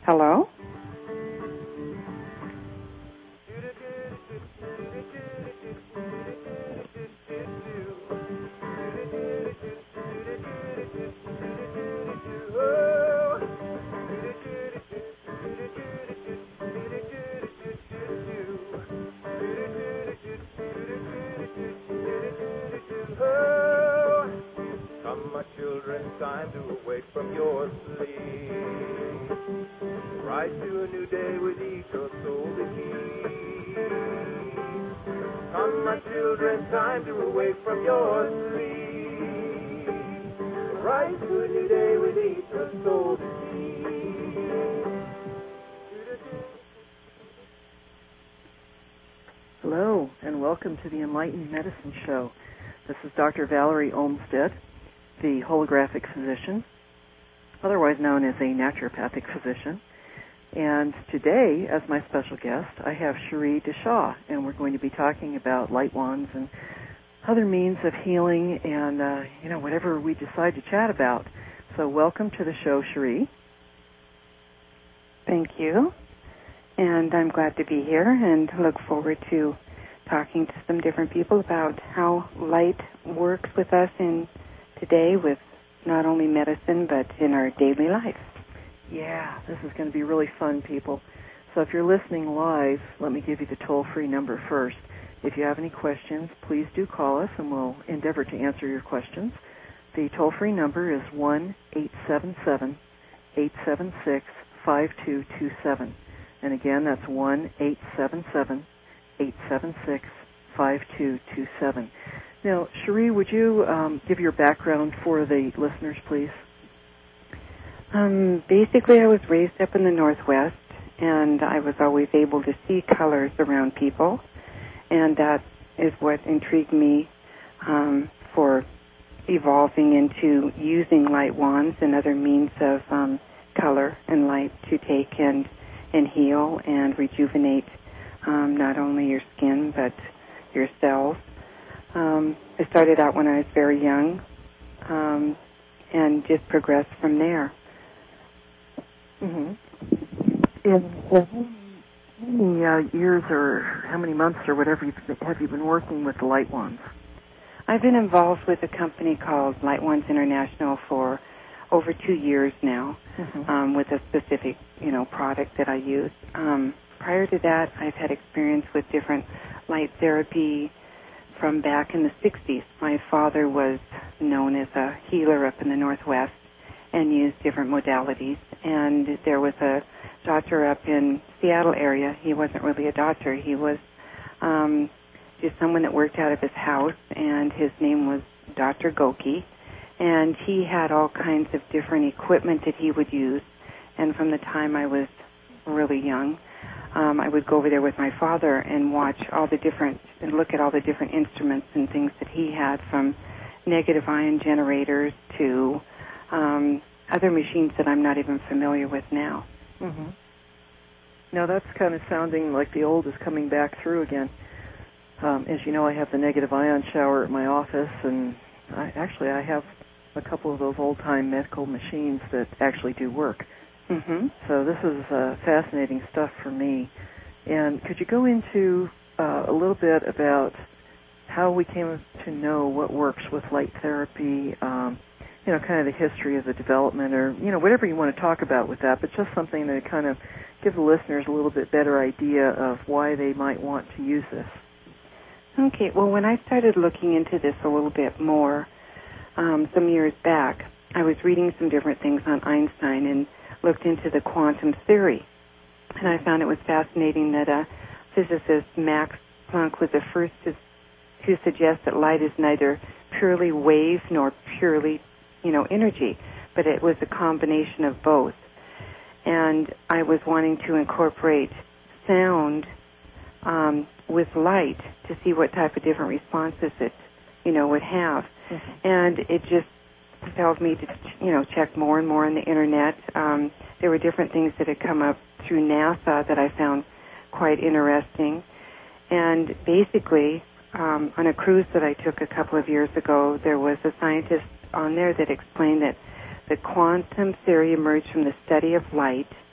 Hello? Come, my children, time to awake from your sleep. Rise to a new day with each your soul to keep. Come, my children, time to awake from your sleep. Rise to a new day with each your soul to keep. Hello, and welcome to the Enlightened Medicine Show. This is Dr. Valerie Olmsted, the holographic physician, otherwise known as a naturopathic physician. And today, as my special guest, I have Cherie DeShaw, and we're going to be talking about light wands and other means of healing and, whatever we decide to chat about. So welcome to the show, Cherie. Thank you. And I'm glad to be here and look forward to talking to some different people about how light works with us in today with not only medicine but in our daily life. Yeah, this is going to be really fun, people. So if you're listening live, let me give you the toll-free number first. If you have any questions, please do call us and we'll endeavor to answer your questions. The toll-free number is 1-877-876-5227. And again, that's 1-877-876-5227. Now, Cherie, would you give your background for the listeners, please? Basically, I was raised up in the Northwest, and I was always able to see colors around people, and that is what intrigued me for evolving into using light wands and other means of color and light to take and heal and rejuvenate not only your skin but your cells. I started out when I was very young and just progressed from there. Mm-hmm. And how many years or how many months or whatever have you been working with the light wands? I've been involved with a company called Light Wands International for over 2 years now, with a specific, product that I use. Prior to that, I've had experience with different light therapy from back in the 60s. My father was known as a healer up in the Northwest and used different modalities. And there was a doctor up in Seattle area. He wasn't really a doctor. He was just someone that worked out of his house, and his name was Dr. Goki. And he had all kinds of different equipment that he would use. And from the time I was really young, I would go over there with my father and look at all the different instruments and things that he had, from negative ion generators to other machines that I'm not even familiar with now. Mm-hmm. Now that's kind of sounding like the old is coming back through again. As you know, I have the negative ion shower at my office, and I have a couple of those old-time medical machines that actually do work. Mm-hmm. So this is fascinating stuff for me. And could you go into a little bit about how we came to know what works with light therapy, kind of the history of the development, or, whatever you want to talk about with that, but just something to kind of give the listeners a little bit better idea of why they might want to use this. Okay, well, when I started looking into this a little bit more some years back, I was reading some different things on Einstein and looked into the quantum theory. And I found it was fascinating that physicist Max Planck was the first to suggest that light is neither purely wave nor purely, energy, but it was a combination of both. And I was wanting to incorporate sound with light to see what type of different responses it, would have. Mm-hmm. And it just compelled me to, check more and more on the Internet. There were different things that had come up through NASA that I found quite interesting. And basically, on a cruise that I took a couple of years ago, there was a scientist on there that explained that the quantum theory emerged from the study of light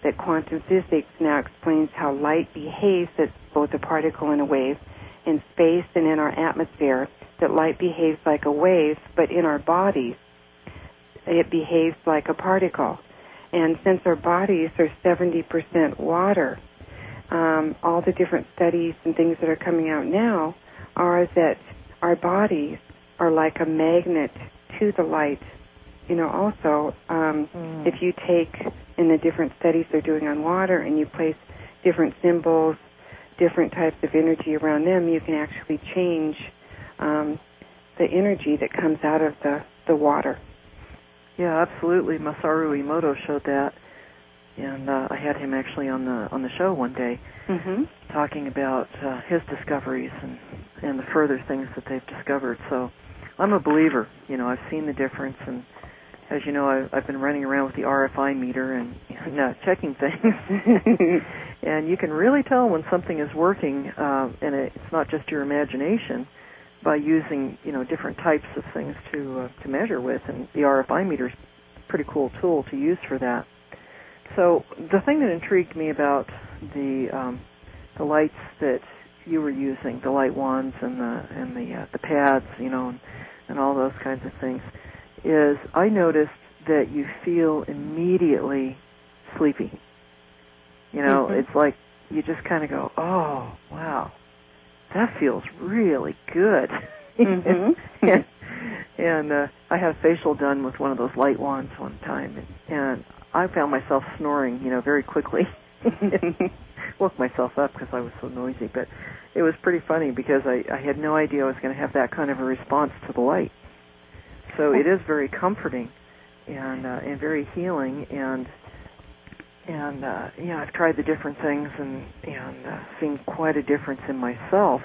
that quantum physics now explains how light behaves as both a particle and a wave in space and in our atmosphere, that light behaves like a wave, but in our bodies, it behaves like a particle. And since our bodies are 70% water, all the different studies and things that are coming out now are that our bodies are like a magnet to the light. You know, also, if you take in the different studies they're doing on water and you place different symbols, different types of energy around them, you can actually change the energy that comes out of the water. Yeah, absolutely. Masaru Emoto showed that, and I had him actually on the show one day, talking about his discoveries and the further things that they've discovered. So I'm a believer. You know, I've seen the difference, and as you know, I've been running around with the RFI meter and checking things, and you can really tell when something is working, and it's not just your imagination, by using, you know, different types of things to measure with, and the RFI meter is a pretty cool tool to use for that. So the thing that intrigued me about the lights that you were using, the light wands and the pads, you know, and all those kinds of things, is I noticed that you feel immediately sleepy. You know, it's like you just kind of go, oh, wow, that feels really good. And I had a facial done with one of those light wands one time, and I found myself snoring, you know, very quickly. Woke myself up because I was so noisy, but it was pretty funny because I had no idea I was going to have that kind of a response to the light. So it is very comforting and very healing, and yeah, I've tried the different things and seen quite a difference in myself.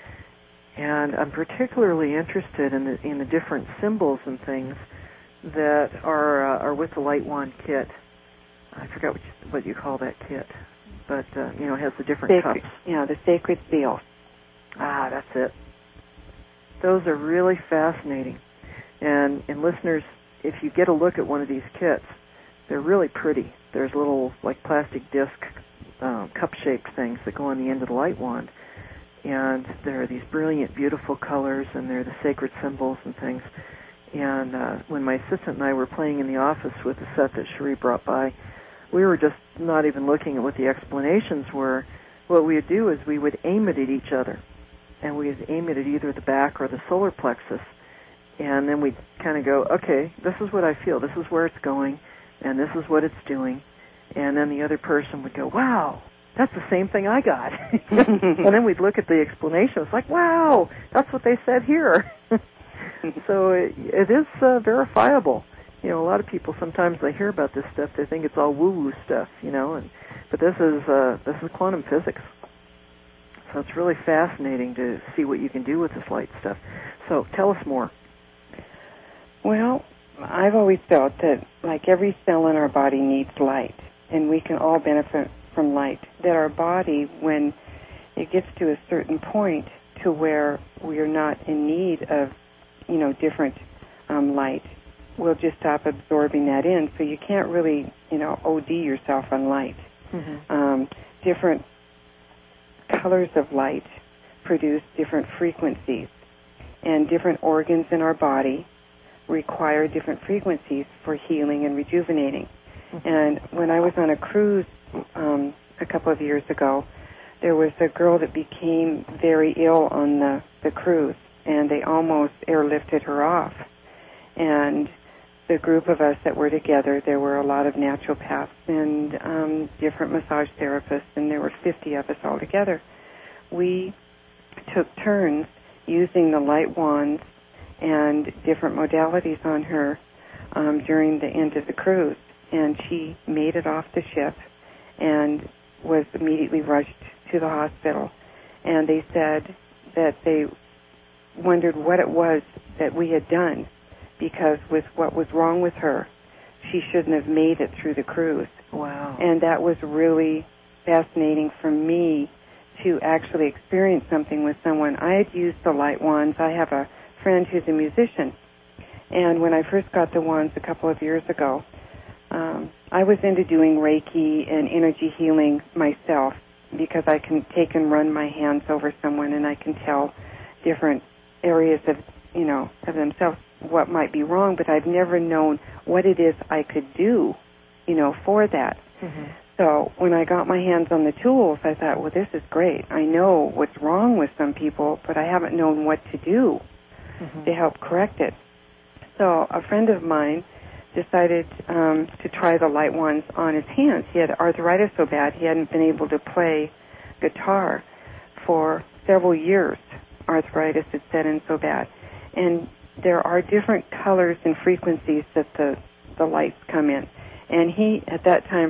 And I'm particularly interested in the different symbols and things that are with the Light Wand kit. I forgot what you call that kit, but you know, it has the different cups. Yeah, the sacred seal. Ah, that's it. Those are really fascinating. And listeners, if you get a look at one of these kits, they're really pretty. There's little, like, plastic disc cup-shaped things that go on the end of the light wand. And there are these brilliant, beautiful colors, and they're the sacred symbols and things. And when my assistant and I were playing in the office with the set that Cherie brought by, we were just not even looking at what the explanations were. What we would do is we would aim it at each other. And we would aim it at either the back or the solar plexus. And then we'd kind of go, okay, this is what I feel. This is where it's going, and this is what it's doing. And then the other person would go, wow, that's the same thing I got. And then we'd look at the explanation. It's like, wow, that's what they said here. So it is verifiable. You know, a lot of people, sometimes they hear about this stuff, they think it's all woo-woo stuff, you know, but this is quantum physics. So it's really fascinating to see what you can do with this light stuff. So tell us more. Well, I've always felt that, like, every cell in our body needs light, and we can all benefit from light. That our body, when it gets to a certain point to where we are not in need of, you know, different light, we'll just stop absorbing that in. So you can't really, you know, OD yourself on light. Different colors of light produce different frequencies, and different organs in our body require different frequencies for healing and rejuvenating. And when I was on a cruise a couple of years ago, there was a girl that became very ill on the cruise, and they almost airlifted her off. And the group of us that were together, there were a lot of naturopaths and different massage therapists, and there were 50 of us all together. We took turns using the light wands and different modalities on her during the end of the cruise. And she made it off the ship and was immediately rushed to the hospital. And they said that they wondered what it was that we had done, because with what was wrong with her, she shouldn't have made it through the cruise. Wow. And that was really fascinating for me to actually experience something with someone. I had used the light wands. I have a friend who's a musician, and when I first got the wands a couple of years ago, I was into doing Reiki and energy healing myself because I can take and run my hands over someone and I can tell different areas of, of themselves what might be wrong, but I've never known what it is I could do, for that. Mm-hmm. So when I got my hands on the tools, I thought, well, this is great. I know what's wrong with some people, but I haven't known what to do to help correct it. So a friend of mine decided to try the light wands on his hands. He had arthritis so bad he hadn't been able to play guitar for several years. Arthritis had set in so bad. And there are different colors and frequencies that the lights come in. And he, at that time,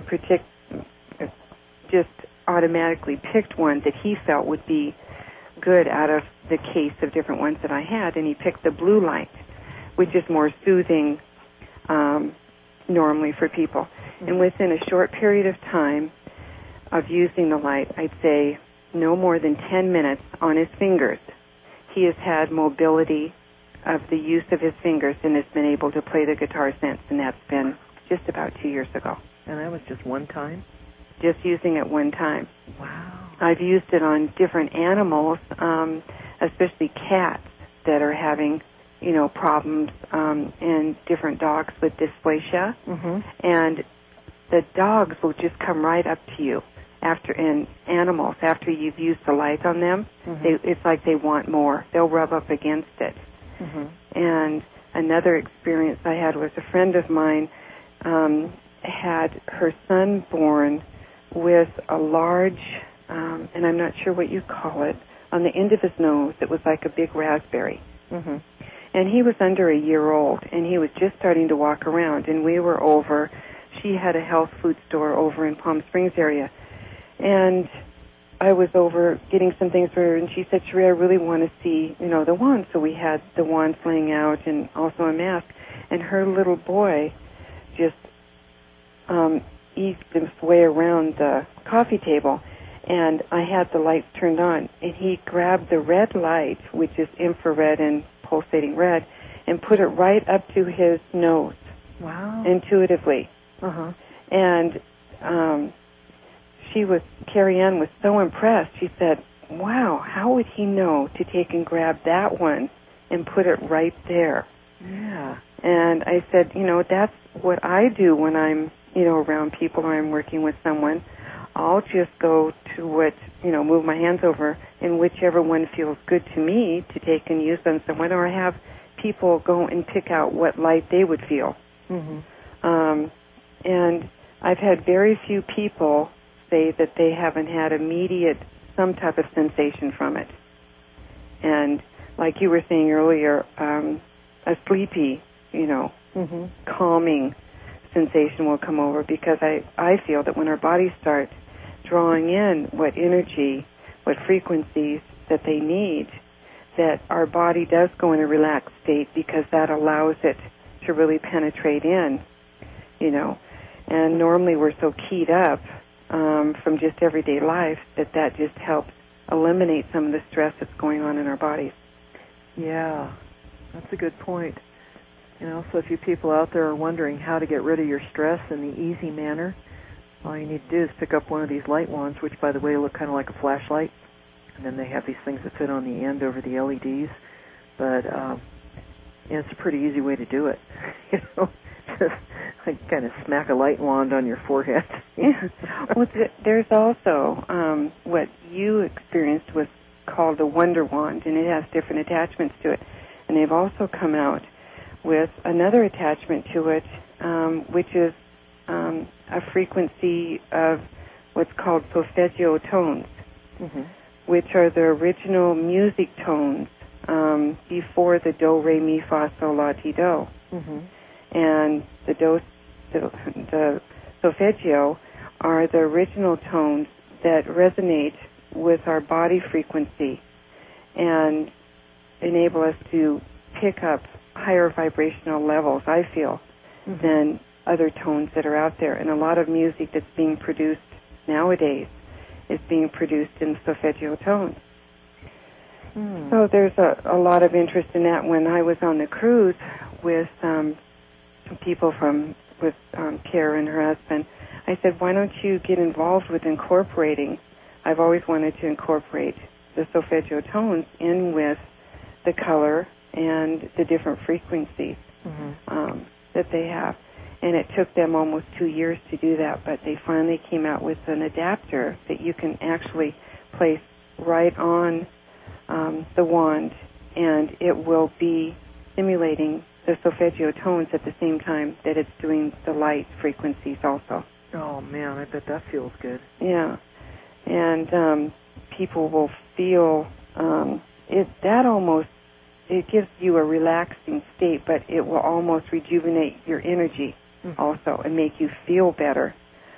just automatically picked one that he felt would be good out of the case of different ones that I had, and he picked the blue light, which is more soothing normally for people. And within a short period of time of using the light, I'd say no more than 10 minutes on his fingers, he has had mobility of the use of his fingers and has been able to play the guitar since, and that's been just about 2 years ago. And that was just one time? Just using it one time. Wow. I've used it on different animals, especially cats that are having, problems, and different dogs with dysplasia. Mm-hmm. And the dogs will just come right up to you animals, after you've used the light on them. Mm-hmm. It's like they want more. They'll rub up against it. Mm-hmm. And another experience I had was a friend of mine had her son born with a large, and I'm not sure what you call it, on the end of his nose. It was like a big raspberry. Mm-hmm. And he was under a year old, and he was just starting to walk around. And we were over. She had a health food store over in Palm Springs area. And I was over getting some things for her, and she said, Cherie, I really want to see, the wands. So we had the wands laying out and also a mask. And her little boy just eased his way around the coffee table, and I had the lights turned on, and he grabbed the red light, which is infrared and pulsating red, and put it right up to his nose. Wow. Intuitively. Uh-huh. And Carrie Ann was so impressed. She said, wow, how would he know to take and grab that one and put it right there? Yeah. And I said, that's what I do when I'm, around people or I'm working with someone. I'll just go to what, move my hands over, and whichever one feels good to me to take and use on someone, or I have people go and pick out what light they would feel. Mm-hmm. And I've had very few people say that they haven't had immediate some type of sensation from it. And like you were saying earlier, a sleepy, calming sensation will come over, because I feel that when our bodies start drawing in what energy, what frequencies that they need, that our body does go in a relaxed state, because that allows it to really penetrate in, And normally we're so keyed up from just everyday life that just helps eliminate some of the stress that's going on in our bodies. Yeah, that's a good point. So if you people out there are wondering how to get rid of your stress in the easy manner, all you need to do is pick up one of these light wands, which, by the way, look kind of like a flashlight. And then they have these things that fit on the end over the LEDs. But it's a pretty easy way to do it. Just like kind of smack a light wand on your forehead. Yeah. Well, there's also what you experienced was called a Wonder Wand, and it has different attachments to it. And they've also come out with another attachment to it, which is a frequency of what's called solfeggio tones, which are the original music tones before the do, re, mi, fa, sol, la, ti, do. And the solfeggio are the original tones that resonate with our body frequency and enable us to pick up higher vibrational levels, I feel, than other tones that are out there. And a lot of music that's being produced nowadays is being produced in solfeggio tones. So there's a lot of interest in that. When I was on the cruise with people from with Kara and her husband, I said, why don't you get involved with incorporating? I've always wanted to incorporate the solfeggio tones in with the color and the different frequencies that they have. And it took them almost 2 years to do that, but they finally came out with an adapter that you can actually place right on the wand, and it will be simulating the solfeggio tones at the same time that it's doing the light frequencies also. Oh, man, I bet that feels good. Yeah. And people will feel it gives you a relaxing state, but it will almost rejuvenate your energy also and make you feel better,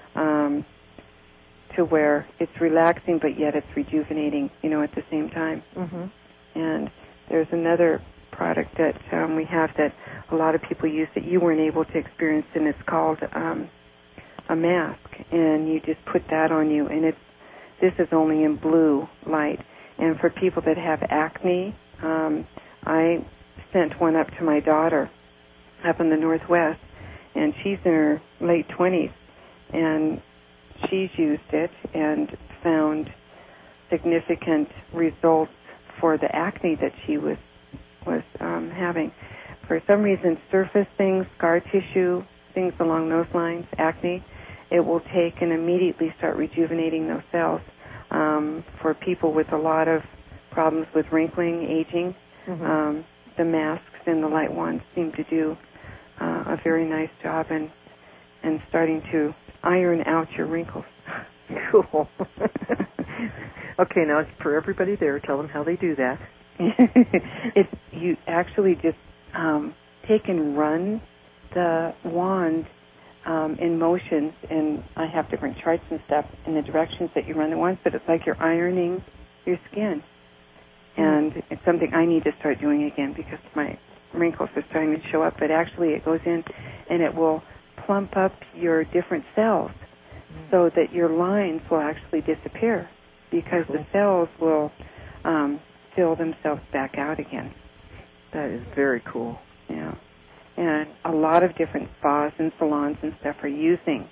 to where it's relaxing but yet it's rejuvenating, at the same time. And there's another product that we have that a lot of people use that you weren't able to experience, and it's called a mask, and you just put that on you, and this is only in blue light. And for people that have acne, I sent one up to my daughter up in the Northwest, and she's in her late 20s, and she's used it and found significant results for the acne that she was having. For some reason, surface things, scar tissue, things along those lines, acne, it will take and immediately start rejuvenating those cells. For people with a lot of problems with wrinkling, aging, the masks and the light wands seem to do a very nice job in starting to iron out your wrinkles. Cool. Okay, now for everybody there, tell them how they do that. You actually just take and run the wand in motions, and I have different charts and stuff in the directions that you run the wands, but it's like you're ironing your skin. And it's something I need to start doing again because my wrinkles are starting to show up, but actually it goes in and it will plump up your different cells so that your lines will actually disappear because the cells will fill themselves back out again. That is very cool. Yeah. And a lot of different spas and salons and stuff are using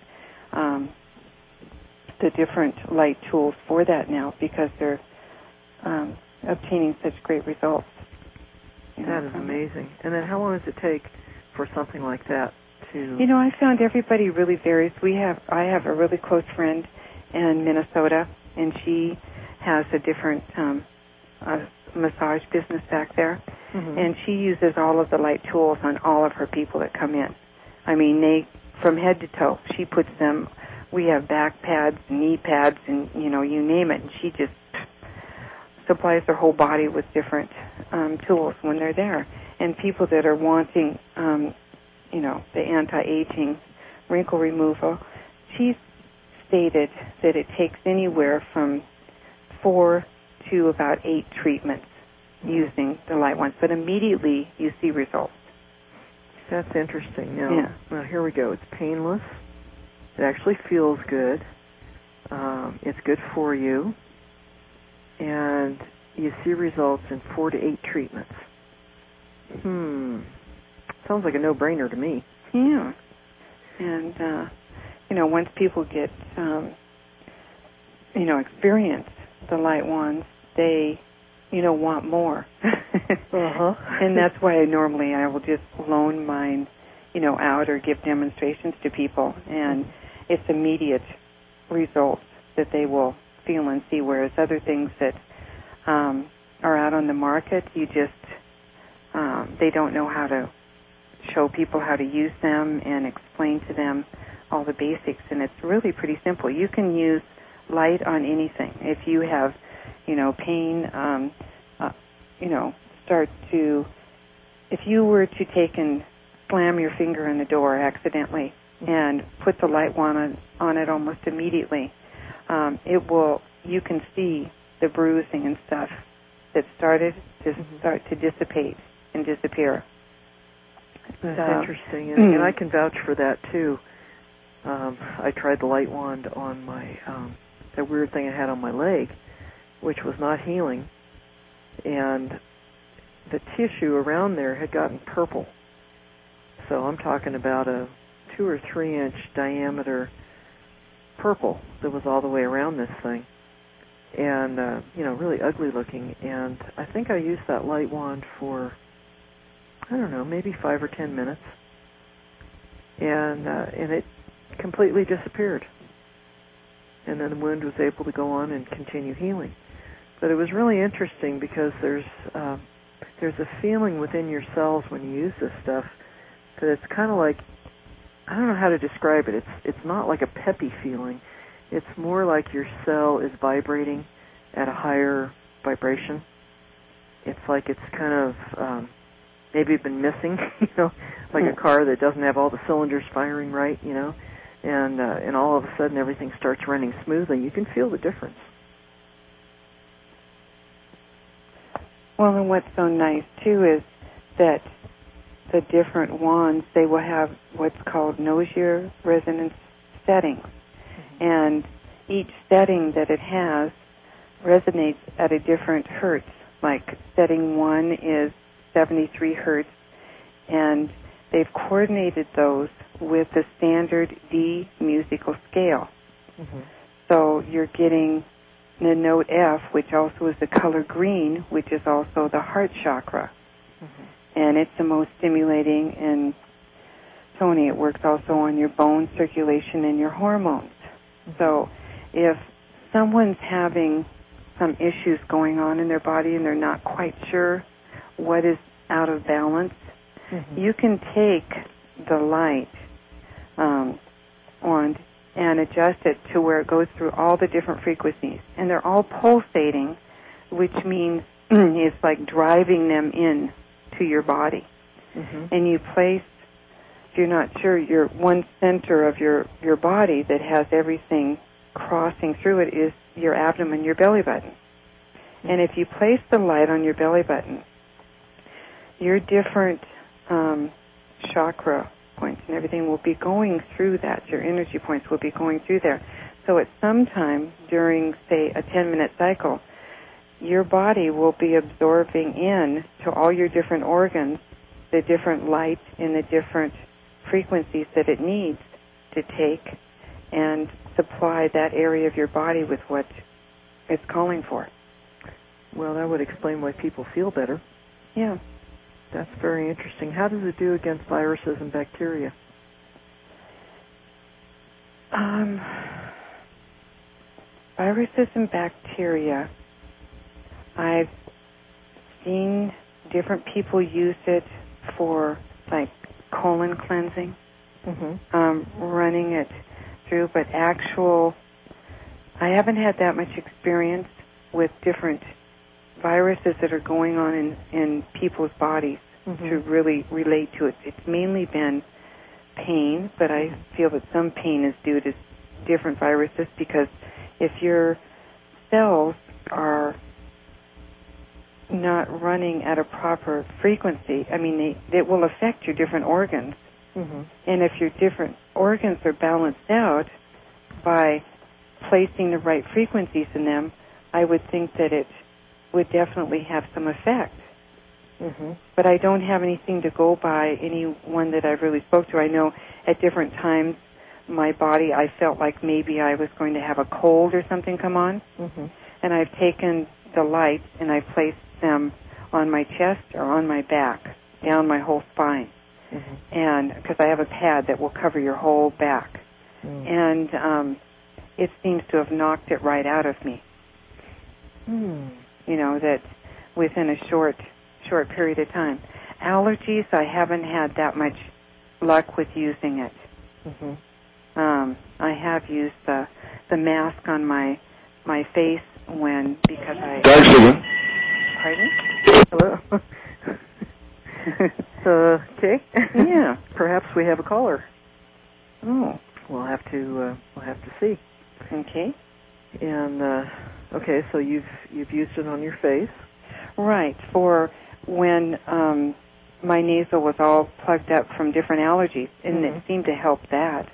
the different light tools for that now because they're obtaining such great results. That is amazing. And then how long does it take for something like that to... I found everybody really varies. I have a really close friend in Minnesota, and she has a different massage business back there. And she uses all of the light tools on all of her people that come in. I mean, from head to toe, she puts them, we have back pads, knee pads, and, you name it, and she just supplies their whole body with different tools when they're there. And people that are wanting, the anti-aging wrinkle removal, she's stated that it takes anywhere from 4 to about 8 treatments using the light ones, but immediately you see results. That's interesting. Now, here we go. It's painless. It actually feels good. It's good for you. And you see results in 4 to 8 treatments. Sounds like a no-brainer to me. Yeah. And, once people get, experience the light wands, they, want more. And that's why I will just loan mine, out or give demonstrations to people. And it's immediate results that they will feel and see, whereas other things that are out on the market, you just, they don't know how to show people how to use them and explain to them all the basics. And it's really pretty simple. You can use light on anything. If you have, pain, if you were to take and slam your finger in the door accidentally and put the light wand on it almost immediately, you can see the bruising and stuff that started to start to dissipate and disappear. That's interesting, and I can vouch for that too. I tried the light wand on my that weird thing I had on my leg, which was not healing, and the tissue around there had gotten purple. So I'm talking about a 2 or 3 inch diameter purple that was all the way around this thing, and really ugly looking. And I think I used that light wand for, I don't know, maybe 5 or 10 minutes, and it completely disappeared. And then the wound was able to go on and continue healing. But it was really interesting because there's a feeling within your cells when you use this stuff that it's kind of like, I don't know how to describe it. It's not like a peppy feeling. It's more like your cell is vibrating at a higher vibration. It's like it's kind of maybe been missing, like a car that doesn't have all the cylinders firing right, and all of a sudden everything starts running smoothly. You can feel the difference. Well, and what's so nice, too, is that the different wands, they will have what's called Nogier resonance settings. Mm-hmm. And each setting that it has resonates at a different hertz. Like setting 1 is 73 hertz, and they've coordinated those with the standard D musical scale. Mm-hmm. So you're getting the note F, which also is the color green, which is also the heart chakra. Mm-hmm. And it's the most stimulating, and Tony, it works also on your bone circulation and your hormones. Mm-hmm. So if someone's having some issues going on in their body and they're not quite sure what is out of balance, mm-hmm. you can take the light wand and adjust it to where it goes through all the different frequencies. And they're all pulsating, which means it's like driving them in to your body. Mm-hmm. And you place, if you're not sure, your one center of your body that has everything crossing through it is your abdomen, your belly button. Mm-hmm. And if you place the light on your belly button, your different chakra points and everything will be going through that. Your energy points will be going through there. So at some time during, say, a 10-minute cycle, your body will be absorbing in to all your different organs the different light and the different frequencies that it needs to take and supply that area of your body with what it's calling for. Well, that would explain why people feel better. Yeah. That's very interesting. How does it do against viruses and bacteria? Viruses and bacteria, I've seen different people use it for, like, colon cleansing, mm-hmm. Running it through, but I haven't had that much experience with different viruses that are going on in people's bodies, mm-hmm. to really relate to it. It's mainly been pain, but I feel that some pain is due to different viruses, because if your cells are not running at a proper frequency, it will affect your different organs. Mm-hmm. And if your different organs are balanced out by placing the right frequencies in them, I would think that it would definitely have some effect. Mm-hmm. But I don't have anything to go by, anyone that I've really spoke to. I know at different times my body, I felt like maybe I was going to have a cold or something come on. Mm-hmm. And I've taken the lights and I've placed them on my chest or on my back, down my whole spine. Mm-hmm. And because I have a pad that will cover your whole back. Mm. And it seems to have knocked it right out of me. Mm. That within a short period of time. Allergies, I haven't had that much luck with using it. Mm-hmm. I have used the mask on my face because I... Pardon? Hello? Okay. Yeah. Perhaps we have a caller. Oh. We'll have to see. Okay. And okay, so you've used it on your face. Right, for when my nasal was all plugged up from different allergies, and mm-hmm. it seemed to help that.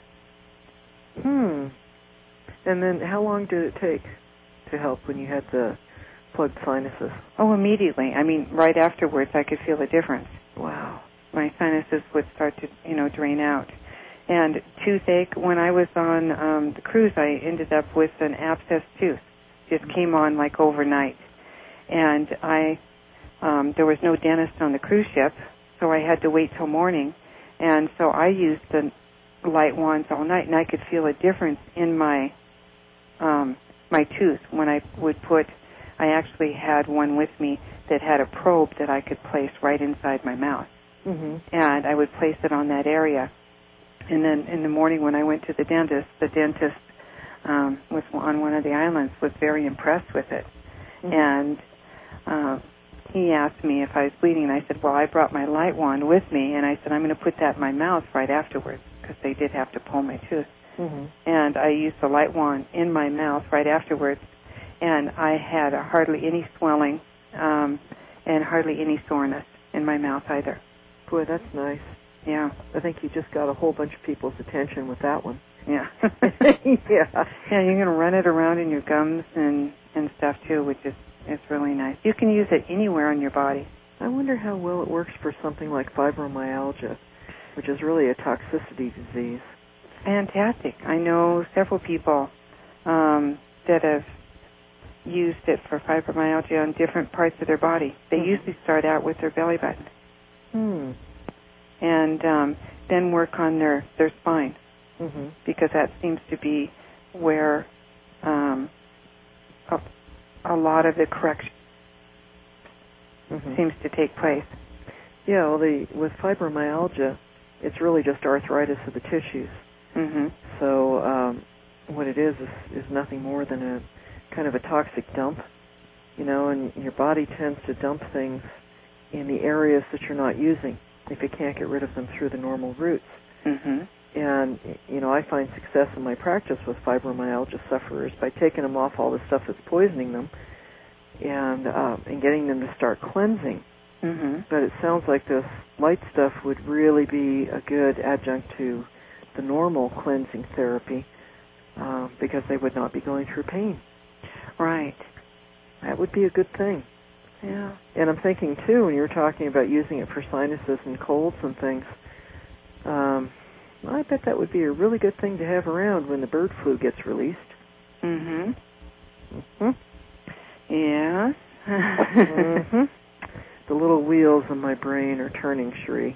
And then how long did it take to help when you had the plugged sinuses? Oh, immediately. Right afterwards I could feel the difference. Wow. My sinuses would start to, drain out. And toothache, when I was on the cruise, I ended up with an abscessed tooth. Just came on like overnight. And there was no dentist on the cruise ship, so I had to wait till morning. And so I used the light wands all night, and I could feel a difference in my tooth when I would put. I actually had one with me that had a probe that I could place right inside my mouth, and I would place it on that area. And then in the morning when I went to the dentist was on one of the islands, was very impressed with it, and he asked me if I was bleeding, and I said, well, I brought my light wand with me, and I said, I'm going to put that in my mouth right afterwards, because they did have to pull my tooth. And I used the light wand in my mouth right afterwards, and I had hardly any swelling and hardly any soreness in my mouth either. Boy, that's nice. Yeah. I think you just got a whole bunch of people's attention with that one. Yeah. Yeah, you're going to run it around in your gums and stuff, too, which is really nice. You can use it anywhere on your body. I wonder how well it works for something like fibromyalgia, which is really a toxicity disease. Fantastic. I know several people that have used it for fibromyalgia on different parts of their body. They usually start out with their belly button. And then work on their spine, because that seems to be where a lot of the correction seems to take place. Yeah, well, with fibromyalgia, it's really just arthritis of the tissues. So what it is nothing more than a kind of a toxic dump, and your body tends to dump things in the areas that you're not using if it can't get rid of them through the normal routes. And, I find success in my practice with fibromyalgia sufferers by taking them off all the stuff that's poisoning them and getting them to start cleansing. But it sounds like this light stuff would really be a good adjunct to the normal cleansing therapy because they would not be going through pain. Right. That would be a good thing. Yeah. And I'm thinking, too, when you were talking about using it for sinuses and colds and things, I bet that would be a really good thing to have around when the bird flu gets released. Yes. The little wheels in my brain are turning, Sheree.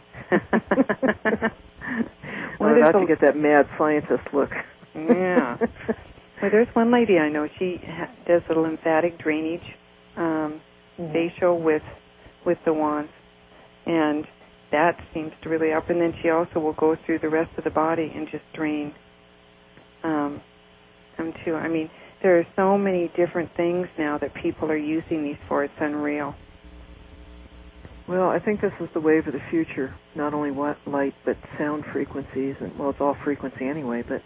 I'm about to get that mad scientist look. Yeah. Well, there's one lady I know. She does a lymphatic drainage facial with the wands, and that seems to really help. And then she also will go through the rest of the body and just drain them too. I mean, there are so many different things now that people are using these for. It's unreal. Well, I think this is the wave of the future. Not only light, but sound frequencies, and well, it's all frequency anyway. But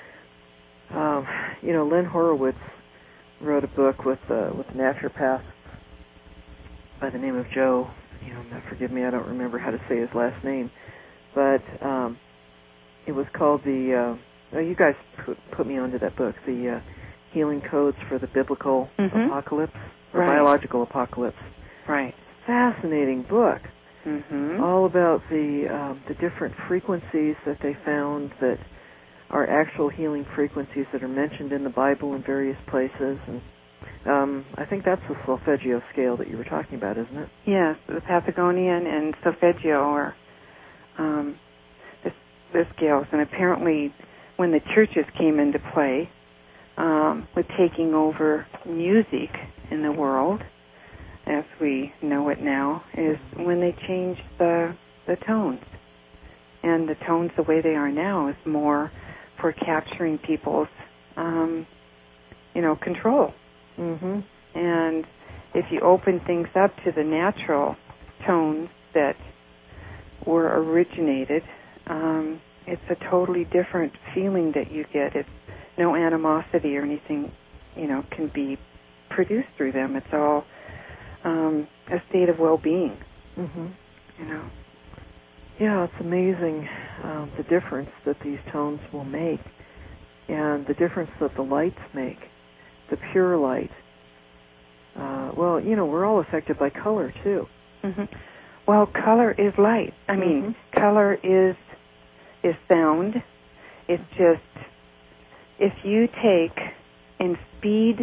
Lynn Horowitz wrote a book with a naturopath by the name of Joe. Forgive me, I don't remember how to say his last name, but it was called you guys put me onto that book, the Healing Codes for the Biblical Apocalypse, or Biological Apocalypse. Right. Fascinating book. All about the different frequencies that they found that are actual healing frequencies that are mentioned in the Bible in various places, and I think that's the Solfeggio scale that you were talking about, isn't it? Yes, the Paphlagonian and Solfeggio are the scales. And apparently when the churches came into play with taking over music in the world, as we know it now, is when they changed the tones. And the tones the way they are now is more for capturing people's, control. And if you open things up to the natural tones that were originated, it's a totally different feeling that you get. It's no animosity or anything, can be produced through them. It's all a state of well-being. Yeah, it's amazing the difference that these tones will make, and the difference that the lights make, the pure light. We're all affected by color, too. Well, color is light. I mean, color is sound, It's just, if you take and speed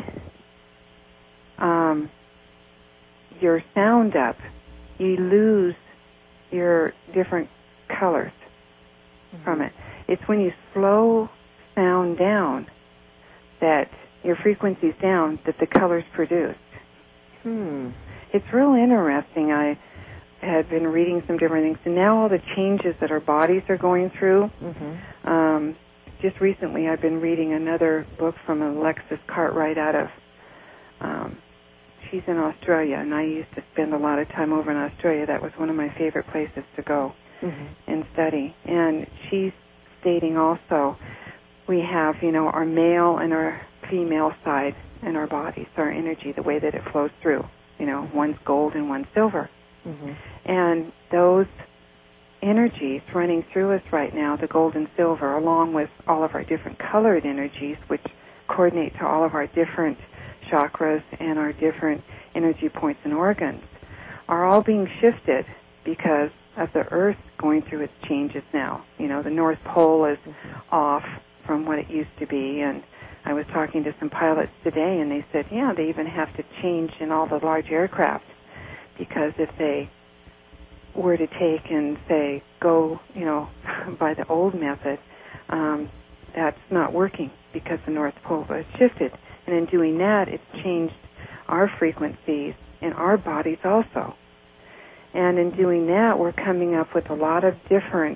your sound up, you lose your different colors from it. It's when you slow sound down, that your frequency's down, that the colors produced. It's real interesting. I had been reading some different things, and now all the changes that our bodies are going through. Just recently I've been reading another book from Alexis Cartwright out of, she's in Australia, and I used to spend a lot of time over in Australia. That was one of my favorite places to go and study. And she's stating also, we have, our male and our female side in our bodies, our energy, the way that it flows through. One's gold and one's silver. And those energies running through us right now, the gold and silver, along with all of our different colored energies, which coordinate to all of our different chakras and our different energy points and organs, are all being shifted because of the Earth going through its changes now. The North Pole is off from what it used to be, and I was talking to some pilots today, and they said, they even have to change in all the large aircraft, because if they were to take and say, go, by the old method, that's not working because the North Pole has shifted. And in doing that, it's changed our frequencies in our bodies also. And in doing that, we're coming up with a lot of different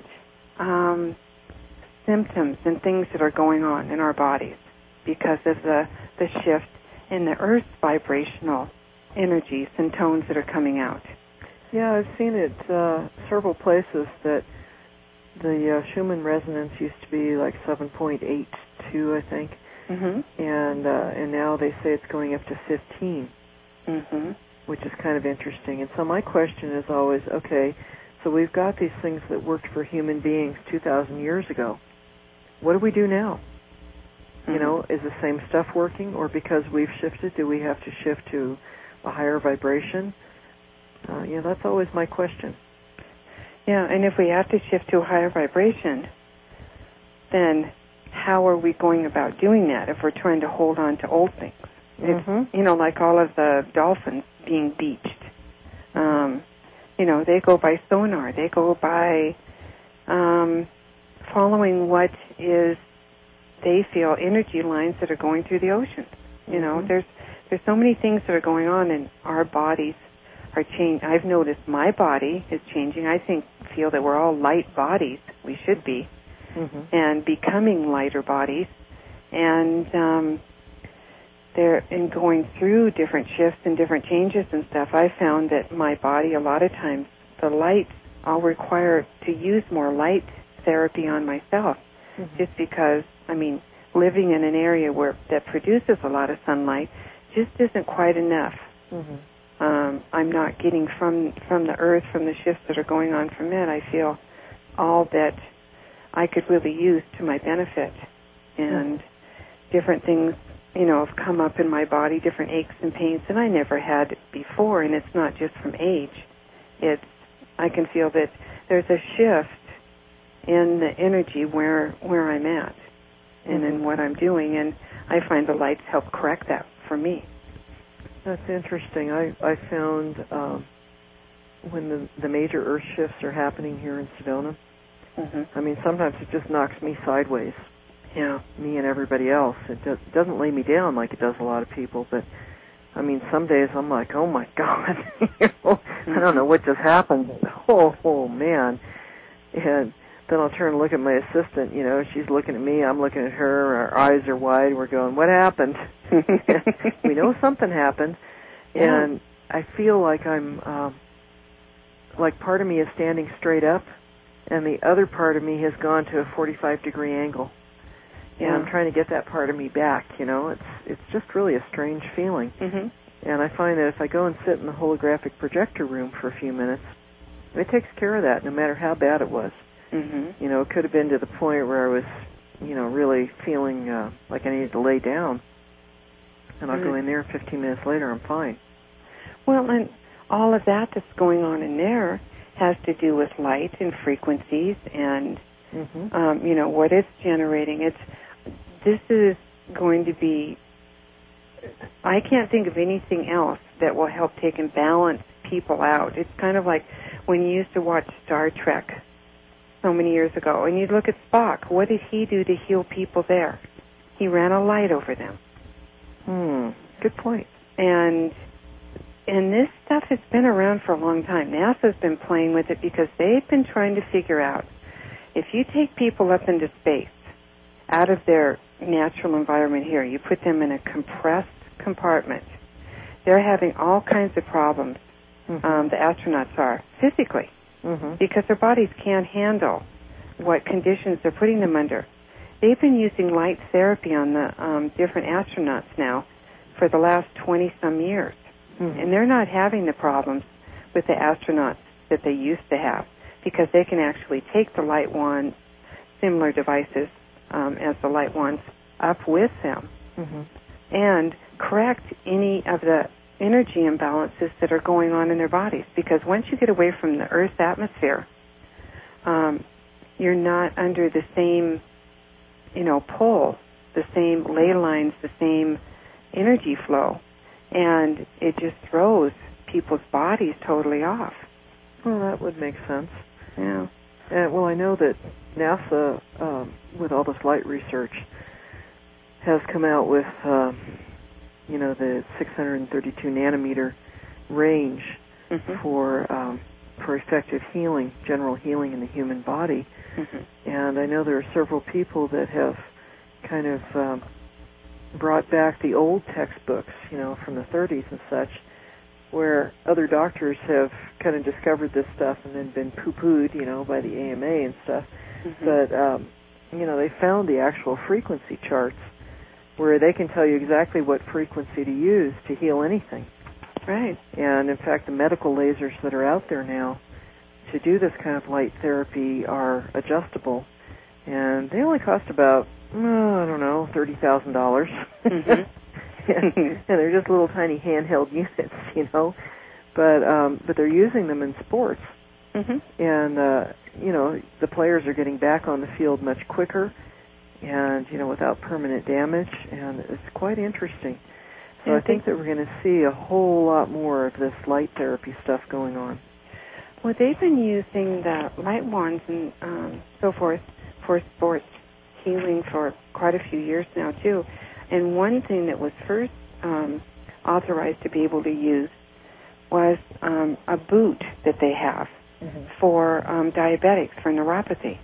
symptoms and things that are going on in our bodies because of the shift in the Earth's vibrational energies and tones that are coming out. Yeah, I've seen it several places that the Schumann resonance used to be like 7.82, I think, and now they say it's going up to 15, which is kind of interesting. And so my question is always, okay, so we've got these things that worked for human beings 2,000 years ago. What do we do now? Is the same stuff working, or because we've shifted, do we have to shift to a higher vibration? That's always my question. Yeah, and if we have to shift to a higher vibration, then how are we going about doing that if we're trying to hold on to old things? It's, like all of the dolphins being beached. They go by sonar. They go by following what is, they feel, energy lines that are going through the ocean. There's so many things that are going on, and our bodies are changing. I've noticed my body is changing. I feel that we're all light bodies. We should be. And becoming lighter bodies. And they're in going through different shifts and different changes and stuff. I found that my body, a lot of times, the light, I'll require to use more light therapy on myself, just because, living in an area that produces a lot of sunlight just isn't quite enough. I'm not getting from the Earth, from the shifts that are going on from it, I feel, all that I could really use to my benefit. And different things, have come up in my body, different aches and pains that I never had before, and it's not just from age. I can feel that there's a shift in the energy where I'm at and in what I'm doing, and I find the lights help correct that for me. That's interesting. I found when the major Earth shifts are happening here in Sedona, sometimes it just knocks me sideways. Yeah. Me and everybody else. It doesn't lay me down like it does a lot of people, but some days I'm like, oh my God, I don't know what just happened. Oh man. And then I'll turn and look at my assistant, she's looking at me, I'm looking at her, our eyes are wide, we're going, what happened? We know something happened. Yeah. And I feel like I'm, like part of me is standing straight up, and the other part of me has gone to a 45-degree angle. Yeah. And I'm trying to get that part of me back, It's just really a strange feeling. And I find that if I go and sit in the holographic projector room for a few minutes, it takes care of that, no matter how bad it was. It could have been to the point where I was, really feeling like I needed to lay down. And I'll go in there, 15 minutes later, I'm fine. Well, and all of that that's going on in there has to do with light and frequencies and what it's generating. This is going to be, I can't think of anything else that will help take and balance people out. It's kind of like when you used to watch Star Trek so many years ago, and you'd look at Spock. What did he do to heal people there? He ran a light over them. Good point. And this stuff has been around for a long time. NASA's been playing with it because they've been trying to figure out if you take people up into space, out of their natural environment here, you put them in a compressed compartment, they're having all kinds of problems, the astronauts are, physically, because their bodies can't handle what conditions they're putting them under. They've been using light therapy on the different astronauts now for the last 20-some years. And they're not having the problems with the astronauts that they used to have because they can actually take the light wands, similar devices as the light wands, up with them and correct any of the energy imbalances that are going on in their bodies. Because once you get away from the Earth's atmosphere, you're not under the same, pull, the same ley lines, the same energy flow. And it just throws people's bodies totally off. Well, that would make sense. Yeah. Well, I know that NASA, with all this light research, has come out with, the 632 nanometer range for effective healing, general healing in the human body. And I know there are several people that have kind of brought back the old textbooks, from the 30s and such, where other doctors have kind of discovered this stuff and then been poo-pooed, by the AMA and stuff. But, they found the actual frequency charts where they can tell you exactly what frequency to use to heal anything. Right. And, in fact, the medical lasers that are out there now to do this kind of light therapy are adjustable. And they only cost about, $30,000. And they're just little tiny handheld units, But they're using them in sports. And, the players are getting back on the field much quicker and, without permanent damage. And it's quite interesting. So I think that we're going to see a whole lot more of this light therapy stuff going on. Well, they've been using the light wands and so forth for sports healing for quite a few years now, too. And one thing that was first authorized to be able to use was a boot that they have for diabetics, for neuropathy.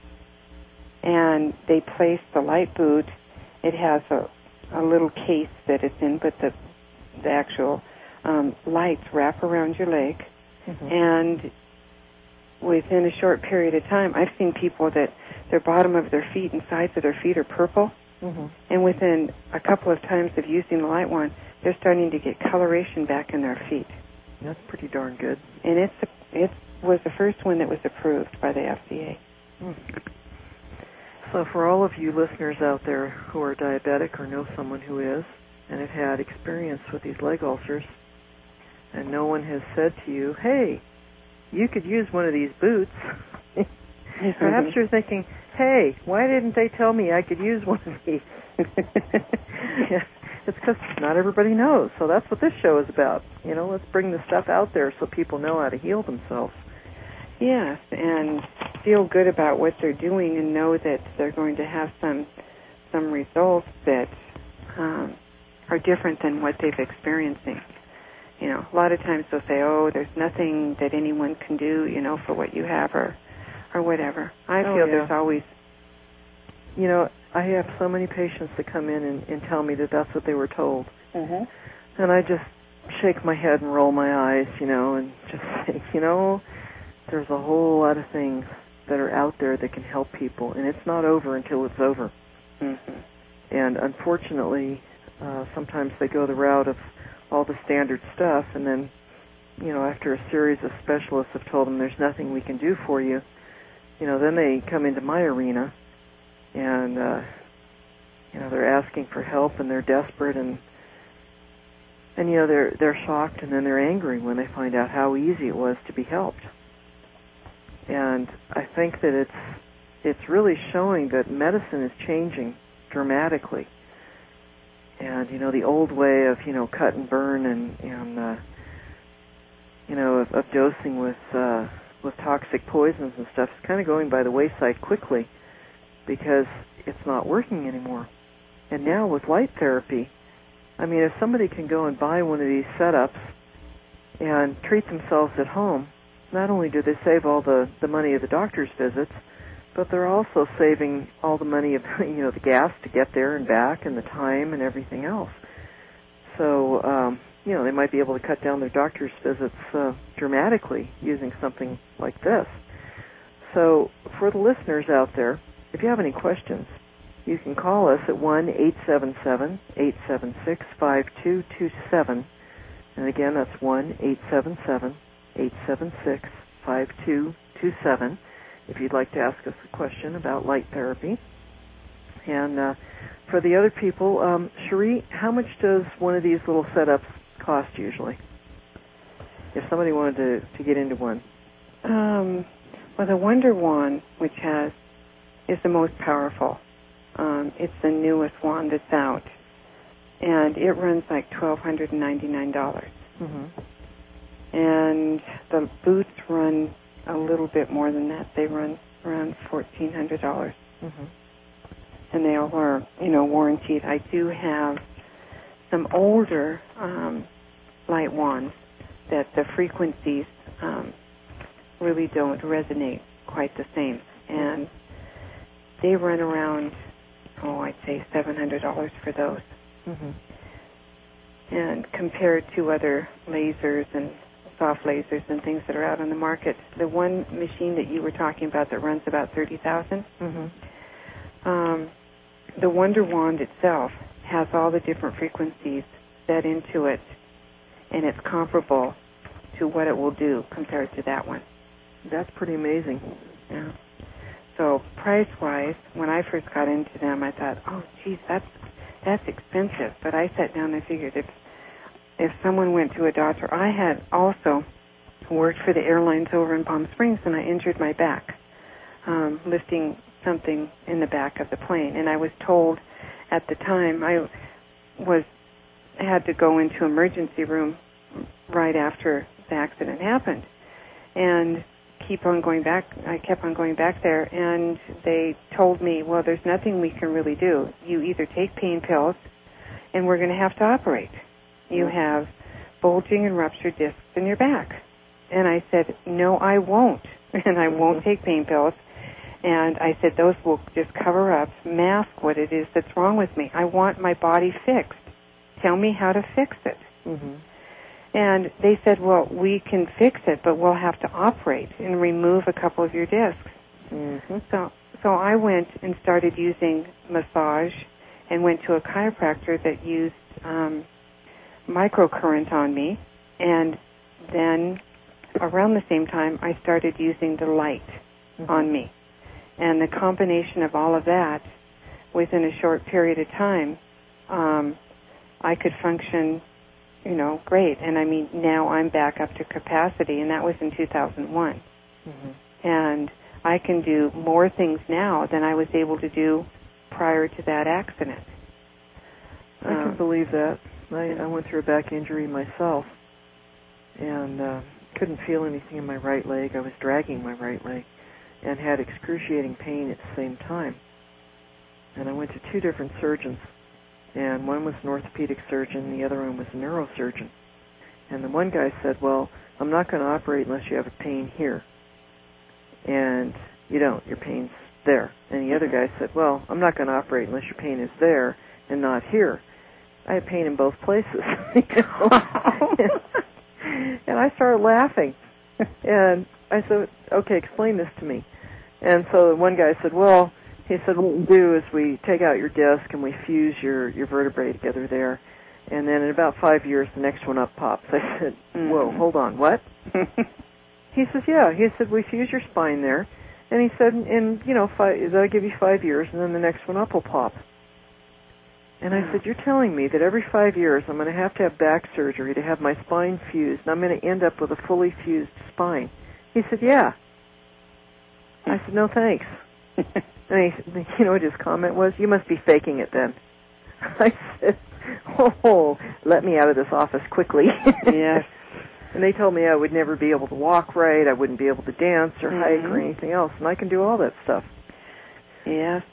And they place the light boot. It has a little case that it's in, but the actual lights wrap around your leg. And within a short period of time, I've seen people that their bottom of their feet and sides of their feet are purple. And within a couple of times of using the light wand, they're starting to get coloration back in their feet. That's pretty darn good. And it was the first one that was approved by the FDA. So for all of you listeners out there who are diabetic or know someone who is and have had experience with these leg ulcers, and no one has said to you, hey, you could use one of these boots, perhaps you're thinking, hey, why didn't they tell me I could use one of these? It's because not everybody knows. So that's what this show is about. Let's bring the stuff out there so people know how to heal themselves. Yes, and feel good about what they're doing and know that they're going to have some results that are different than what they've experiencing. A lot of times they'll say, oh, there's nothing that anyone can do, for what you have or whatever. I feel there's always... I have so many patients that come in and tell me that that's what they were told. And I just shake my head and roll my eyes, and just think, there's a whole lot of things that are out there that can help people, and it's not over until it's over. And unfortunately, sometimes they go the route of all the standard stuff, and then, after a series of specialists have told them there's nothing we can do for you, then they come into my arena, and, they're asking for help, and they're desperate, and they're shocked, and then they're angry when they find out how easy it was to be helped. And I think that it's really showing that medicine is changing dramatically. And, the old way of, cut and burn and of dosing with toxic poisons and stuff is kind of going by the wayside quickly because it's not working anymore. And now with light therapy, if somebody can go and buy one of these setups and treat themselves at home, not only do they save all the money of the doctor's visits, but they're also saving all the money of, the gas to get there and back and the time and everything else. So, they might be able to cut down their doctor's visits dramatically using something like this. So for the listeners out there, if you have any questions, you can call us at 1-877-876-5227. And again, that's 1-877-876-5227 if you'd like to ask us a question about light therapy. And for the other people, Cherie, how much does one of these little setups cost usually? If somebody wanted to get into one. Well, the Wonder Wand, which is the most powerful. It's the newest wand that's out, and it runs like $1,299. Mm-hmm. And the boots run a little bit more than that. They run around $1,400. Mm-hmm. And they all are, warranted. I do have some older light wands that the frequencies really don't resonate quite the same. And they run around, I'd say $700 for those. Mm-hmm. And compared to other lasers and soft lasers and things that are out on the market, the one machine that you were talking about that runs about $30,000, the Wonder Wand itself has all the different frequencies set into it, and it's comparable to what it will do compared to that one. That's pretty amazing. Yeah. So price-wise, when I first got into them, I thought, oh, geez, that's expensive. But I sat down and figured if someone went to a doctor, I had also worked for the airlines over in Palm Springs, and I injured my back lifting something in the back of the plane. And I was told at the time I had to go into emergency room right after the accident happened. And I kept on going back there, and they told me, well, there's nothing we can really do. You either take pain pills, and we're going to have to operate. You have bulging and ruptured discs in your back. And I said, no, I won't. And I won't take pain pills. And I said, those will just cover up, mask what it is that's wrong with me. I want my body fixed. Tell me how to fix it. Mm-hmm. And they said, well, we can fix it, but we'll have to operate and remove a couple of your discs. Mm-hmm. So I went and started using massage and went to a chiropractor that used microcurrent on me. And then around the same time, I started using the light on me. And the combination of all of that, within a short period of time, I could function, great. And I mean, now I'm back up to capacity, and that was in 2001. Mm-hmm. And I can do more things now than I was able to do prior to that accident. I can believe that. I went through a back injury myself, and couldn't feel anything in my right leg. I was dragging my right leg and had excruciating pain at the same time. And I went to two different surgeons, and one was an orthopedic surgeon, the other one was a neurosurgeon. And the one guy said, well, I'm not going to operate unless you have a pain here. And you don't. Your pain's there. And the other guy said, well, I'm not going to operate unless your pain is there and not here. I had pain in both places. And I started laughing. And I said, okay, explain this to me. And so one guy said, well, he said, what we do is we take out your disc and we fuse your vertebrae together there. And then in about 5 years, the next one up pops. I said, whoa, hold on, what? He says, yeah. He said, we fuse your spine there. And he said, that'll give you 5 years, and then the next one up will pop. And I said, you're telling me that every 5 years I'm going to have back surgery to have my spine fused, and I'm going to end up with a fully fused spine. He said, yeah. I said, no thanks. And you know what his comment was? You must be faking it then. I said, oh, let me out of this office quickly. Yes. And they told me I would never be able to walk right, I wouldn't be able to dance or hike or anything else, and I can do all that stuff. Yes,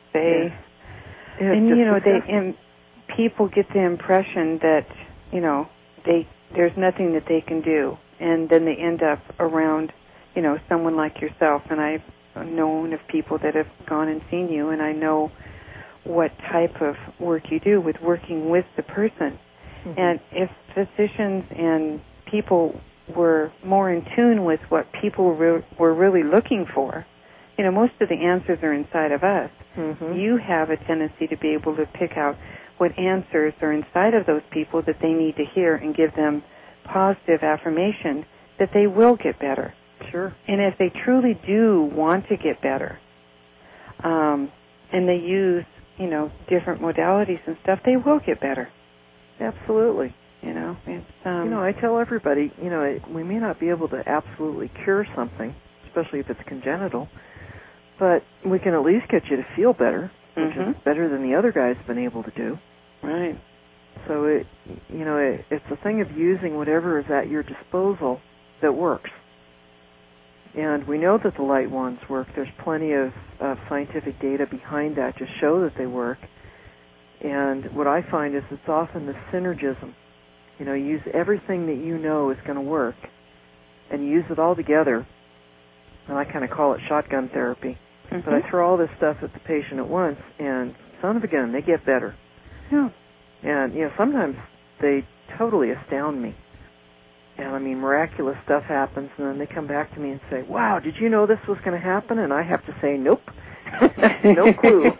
and people get the impression that, there's nothing that they can do, and then they end up around, someone like yourself, and I've known of people that have gone and seen you, and I know what type of work you do with working with the person. Mm-hmm. And if physicians and people were more in tune with what people were really looking for, most of the answers are inside of us. Mm-hmm. You have a tendency to be able to pick out what answers are inside of those people that they need to hear and give them positive affirmation that they will get better. Sure. And if they truly do want to get better, and they use, different modalities and stuff, they will get better. Absolutely. It's, I tell everybody, we may not be able to absolutely cure something, especially if it's congenital, but we can at least get you to feel better, which is better than the other guys have been able to do. Right. So it's a thing of using whatever is at your disposal that works. And we know that the light wands work. There's plenty of scientific data behind that to show that they work. And what I find is it's often the synergism. Use everything that you know is going to work and use it all together. And I kind of call it shotgun therapy. Mm-hmm. But I throw all this stuff at the patient at once, and son of a gun, they get better. Yeah. And, sometimes they totally astound me. And, miraculous stuff happens, and then they come back to me and say, wow, did you know this was going to happen? And I have to say, nope. No clue.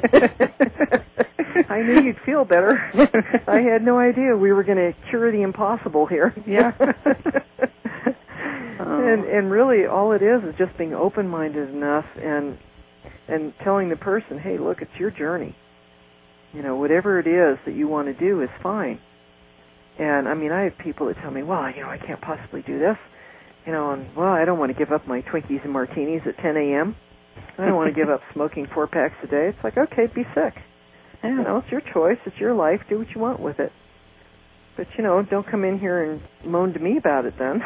I knew you'd feel better. I had no idea we were going to cure the impossible here. Yeah. And really all it is just being open-minded enough and telling the person, hey, look, it's your journey. Whatever it is that you want to do is fine. And, I have people that tell me, well, I can't possibly do this. And, well, I don't want to give up my Twinkies and martinis at 10 a.m. I don't want to give up smoking 4 packs a day. It's like, okay, be sick. It's your choice. It's your life. Do what you want with it. But, don't come in here and moan to me about it then.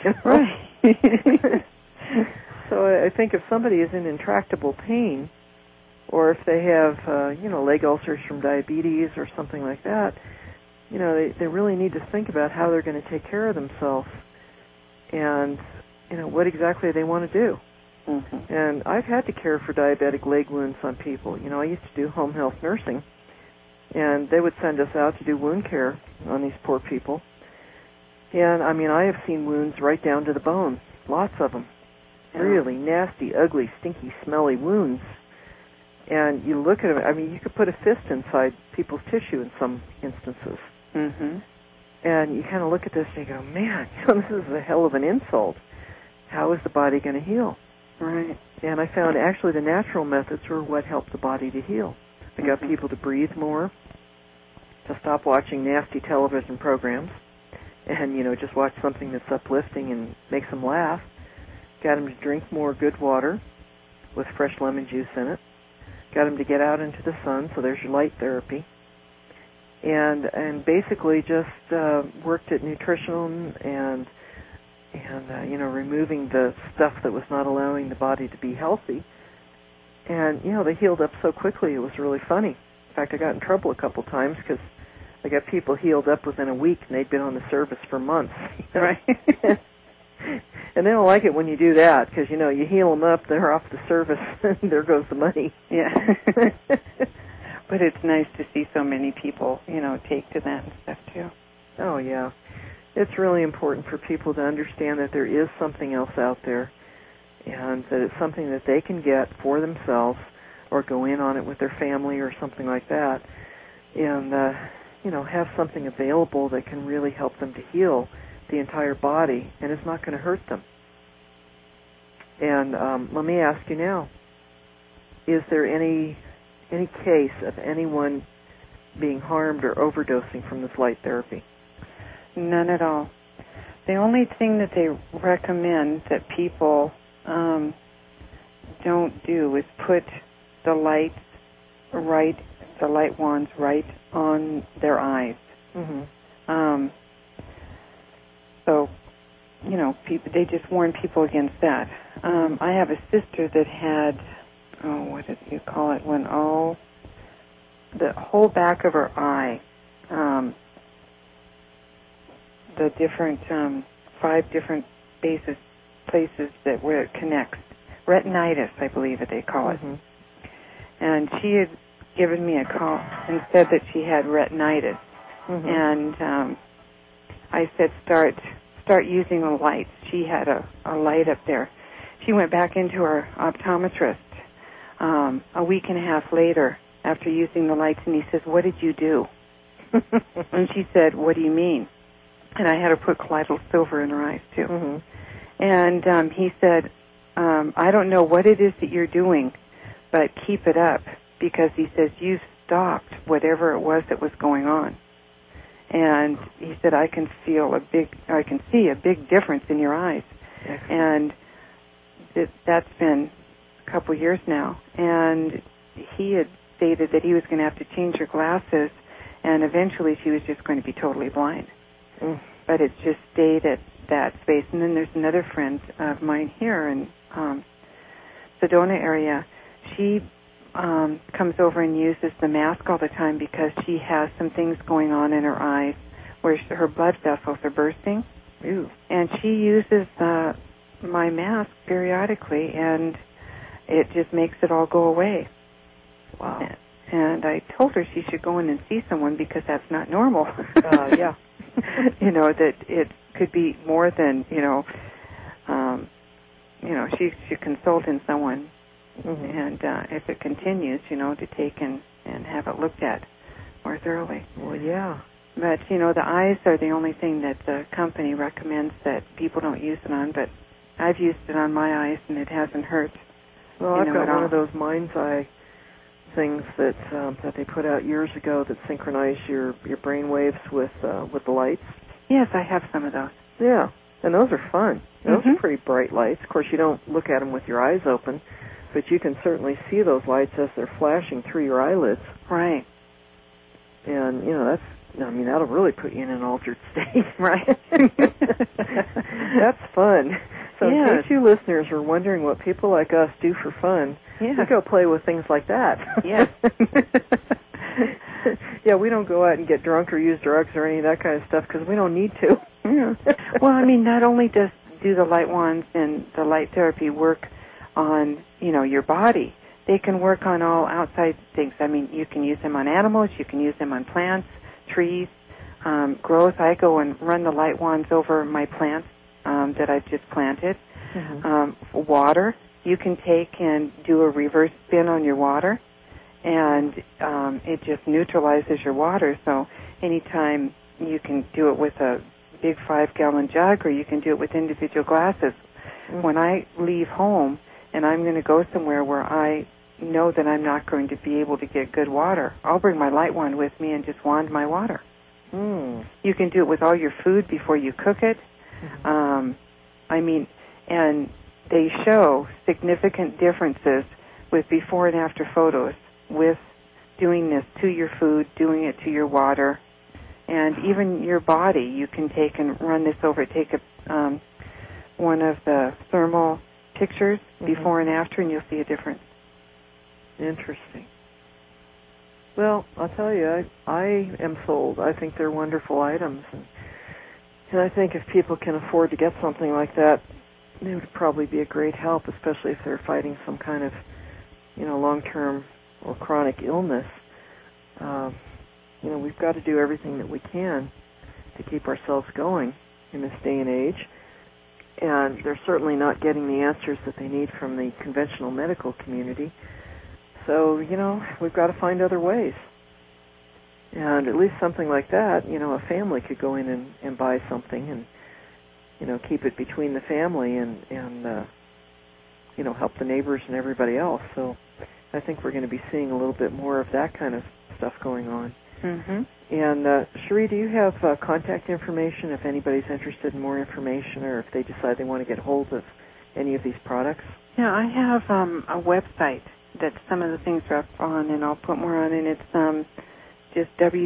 Right. So I think if somebody is in intractable pain, or if they have, leg ulcers from diabetes or something like that, they really need to think about how they're going to take care of themselves and, what exactly they want to do. Mm-hmm. And I've had to care for diabetic leg wounds on people. I used to do home health nursing, and they would send us out to do wound care on these poor people. And, I have seen wounds right down to the bone, lots of them. Yeah. Really nasty, ugly, stinky, smelly wounds. And you look at them, you could put a fist inside people's tissue in some instances. Mm-hmm. And you kind of look at this and you go, man, this is a hell of an insult. How is the body going to heal? Right. And I found actually the natural methods were what helped the body to heal. I got people to breathe more, to stop watching nasty television programs, and, just watch something that's uplifting and makes them laugh. Got them to drink more good water with fresh lemon juice in it. Got them to get out into the sun, so there's your light therapy. And basically just worked at nutrition and removing the stuff that was not allowing the body to be healthy. And, they healed up so quickly, it was really funny. In fact, I got in trouble a couple times because I got people healed up within a week, and they'd been on the service for months. Right. And they don't like it when you do that because, you heal them up, they're off the service, and there goes the money. Yeah. But it's nice to see so many people, take to that and stuff, too. Oh, yeah. It's really important for people to understand that there is something else out there and that it's something that they can get for themselves or go in on it with their family or something like that and, have something available that can really help them to heal the entire body and it's not going to hurt them. And let me ask you now, is there any case of anyone being harmed or overdosing from this light therapy? None at all. The only thing that they recommend that people don't do is put the light wands right on their eyes. Mm-hmm. So, you know, they just warn people against that. I have a sister that had, what did you call it? The whole back of her eye, the different 5 different places that where it connects. Retinitis, I believe that they call it. Mm-hmm. And she had given me a call and said that she had retinitis. Mm-hmm. And I said, start using the lights. She had a light up there. She went back into her optometrist a week and a half later after using the lights, and he says, "What did you do?" And she said, "What do you mean?" And I had her put colloidal silver in her eyes, too. Mm-hmm. And he said, I don't know what it is that you're doing, but keep it up, because he says, you've stopped whatever it was that was going on. And he said, I can see a big difference in your eyes. Excellent. And that's been a couple years now. And he had stated that he was going to have to change her glasses, and eventually she was just going to be totally blind. Mm. But it just stayed at that space. And then there's another friend of mine here in Sedona area. She comes over and uses the mask all the time because she has some things going on in her eyes where her blood vessels are bursting. Ew. And she uses my mask periodically, and it just makes it all go away. Wow. And I told her she should go in and see someone because that's not normal. Yeah. You know, that it could be more than, she should consult in someone. Mm-hmm. And if it continues, to take and have it looked at more thoroughly. Well, yeah. But, the eyes are the only thing that the company recommends that people don't use it on, but I've used it on my eyes and it hasn't hurt. Well, I've got one of those mind's eye things that they put out years ago that synchronize your brain waves with the lights. Yes, I have some of those. Yeah, and those are fun. Those Mm-hmm. are pretty bright lights. Of course, you don't look at them with your eyes open, but you can certainly see those lights as they're flashing through your eyelids. Right. And, that'll really put you in an altered state. Right. That's fun. So in case you listeners are wondering what people like us do for fun, we go play with things like that. Yes. Yeah, we don't go out and get drunk or use drugs or any of that kind of stuff because we don't need to. Yeah. Well, not only do the light wands and the light therapy work on, your body, they can work on all outside things. You can use them on animals, you can use them on plants, trees, growth. I go and run the light wands over my plants that I've just planted. Mm-hmm. Water, you can take and do a reverse spin on your water, and it just neutralizes your water. So anytime you can do it with a big 5-gallon jug, or you can do it with individual glasses. Mm-hmm. When I leave home and I'm going to go somewhere where I know that I'm not going to be able to get good water, I'll bring my light wand with me and just wand my water. Mm. You can do it with all your food before you cook it. Mm-hmm. And they show significant differences with before and after photos with doing this to your food, doing it to your water, and even your body. You can take and run this over. Take one of the thermal pictures, mm-hmm. before and after, and you'll see a difference. Interesting. Well, I'll tell you, I am sold. I think they're wonderful items, and I think if people can afford to get something like that, they would probably be a great help, especially if they're fighting some kind of, long-term or chronic illness. We've got to do everything that we can to keep ourselves going in this day and age, and they're certainly not getting the answers that they need from the conventional medical community. So, we've got to find other ways. And at least something like that, a family could go in and buy something and, keep it between the family and help the neighbors and everybody else. So I think we're going to be seeing a little bit more of that kind of stuff going on. Mm-hmm. And, Cherie, do you have contact information if anybody's interested in more information or if they decide they want to get hold of any of these products? Yeah, I have a website. that some of the things are up on, and I'll put more on, and it's just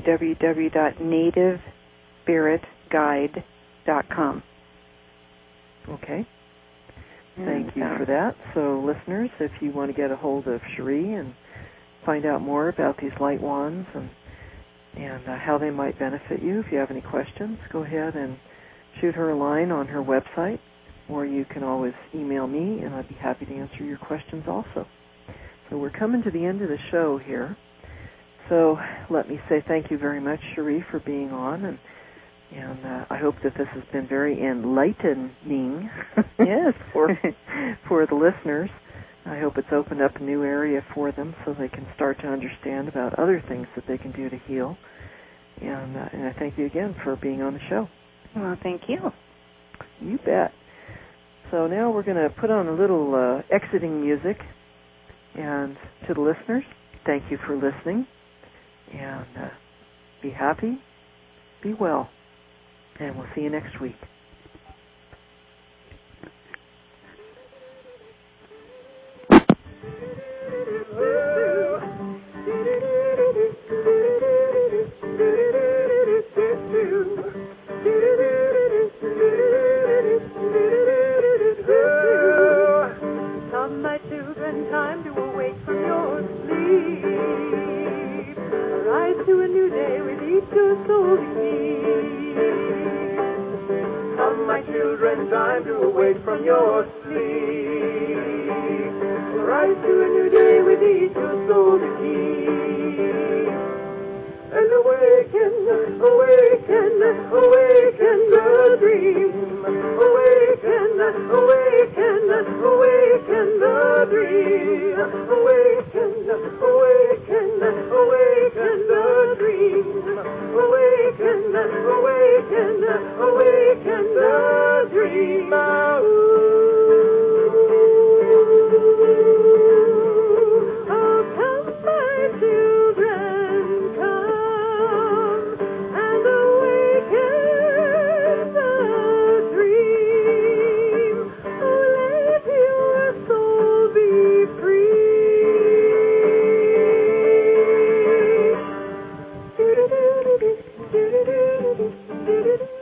www.nativespiritguide.com. Okay. Thank you for that. So, listeners, if you want to get a hold of Cherie and find out more about these light wands and how they might benefit you, if you have any questions, go ahead and shoot her a line on her website, or you can always email me, and I'd be happy to answer your questions also. So we're coming to the end of the show here. So let me say thank you very much, Cherie, for being on, and I hope that this has been very enlightening. Yes, for the listeners. I hope it's opened up a new area for them so they can start to understand about other things that they can do to heal. And I thank you again for being on the show. Well, thank you. You bet. So now we're going to put on a little exiting music. And to the listeners, thank you for listening. And be happy, be well, and we'll see you next week. Come, my children, time to awake from your sleep. Arise to a new day with each your soul to keep. Come, my children, time to awake from your sleep. Rise to a new day with each your soul to keep. And awaken, awaken, awaken the dream. Awaken, awaken, awaken the dream. Awaken, awaken, awaken the dream. Awaken, awaken, awaken the dream. Oh, come, my children, come and awaken the dream. Oh, let your soul be free.